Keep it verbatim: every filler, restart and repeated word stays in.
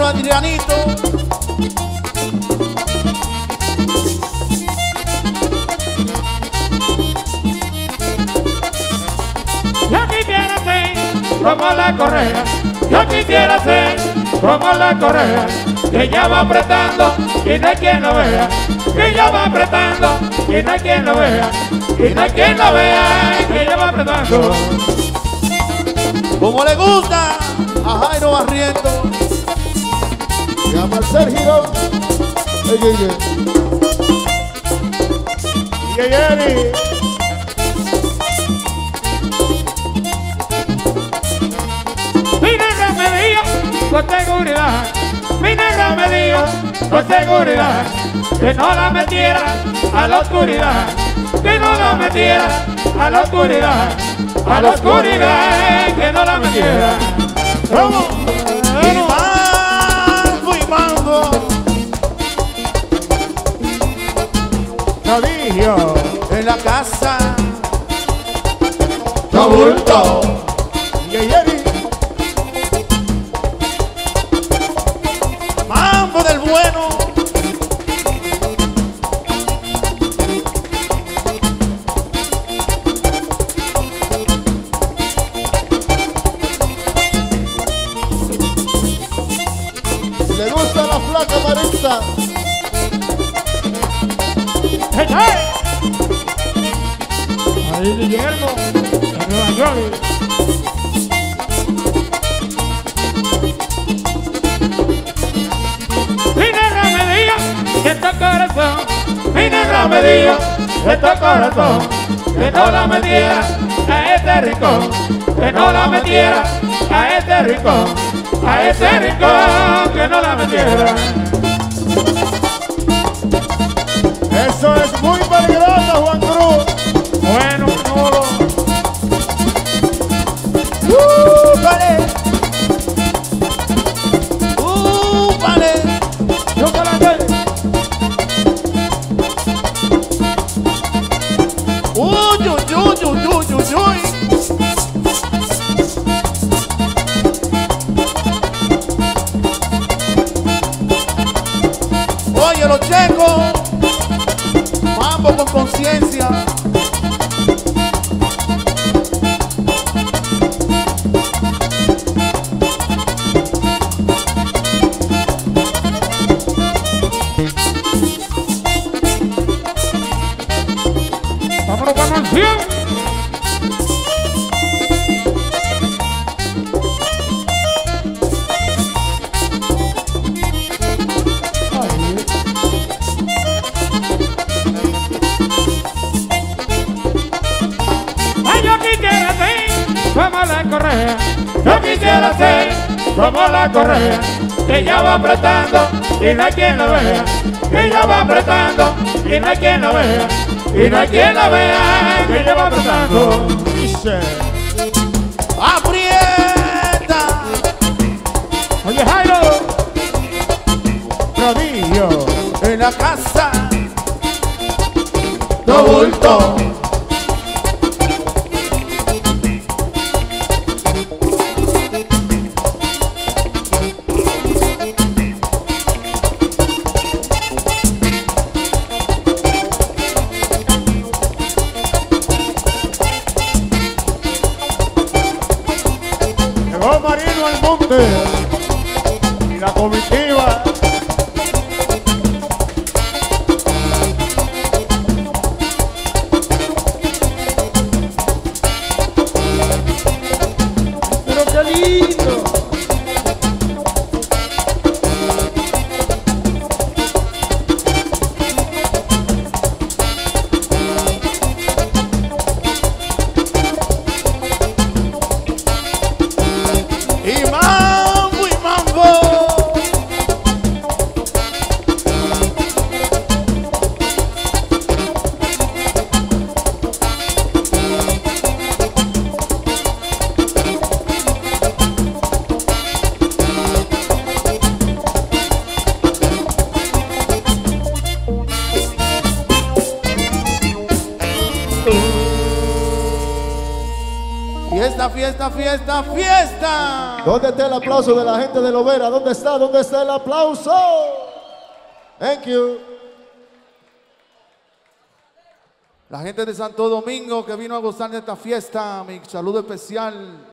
hermano Adrianito. Yo quisiera ser como la correa, yo quisiera ser como la correa, que ya va apretando y no hay quien lo vea, que ya va apretando y no hay quien lo vea, y no hay quien lo vea, que ya va apretando. Como le gusta a Jairo Barriento. Llama al Sergio. Ey, ey, ey. Y Yeri. Mi negra me dijo con seguridad, mi negra me dijo con seguridad, que no la metiera a la oscuridad, que no la metiera a la oscuridad, a la oscuridad, que no la metiera. ¿Cómo? Y mambo y mambo. Prodigio En la casa. no bulto. Y Yeri. Mambo del bueno. Si le gusta la flaca Marisa. Hey, hey. Ahí Guillermo, en Nueva York. Mi negra me dijo que este corazón, mi negra me dijo que este corazón, que no la metiera a este rincón, que no la metiera a este rincón, a este rincón, que no la metiera. Eso es muy peligroso, Juan Cruz. Bueno, Manolo. ¡Uh, vale! ¡Uh, vale! Yo que la doy. ¡Uy, uy, uy, uy, uy, uy, uy! Oye, los checos. Mambo con conciencia. Vámonos con canción. Ay, yo quisiera ser como la correa, yo quisiera ser como la correa, que ya va apretando y no hay quien lo vea, que ya va apretando y no hay quien lo vea, y no hay quien lo vea, que ya va apretando. Dice. ¡Aprieta! Oye, Jairo, Prodigio. En la casa. no bulto. Llegó Marino al monte. Y la comitiva. Pero qué lindo. Y mambo y mambo. Fiesta, fiesta, fiesta, fiesta. ¿Dónde está el aplauso de la gente de Lovera? ¿Dónde está? ¿Dónde está el aplauso? Thank you. La gente de Santo Domingo que vino a gozar de esta fiesta, mi saludo especial.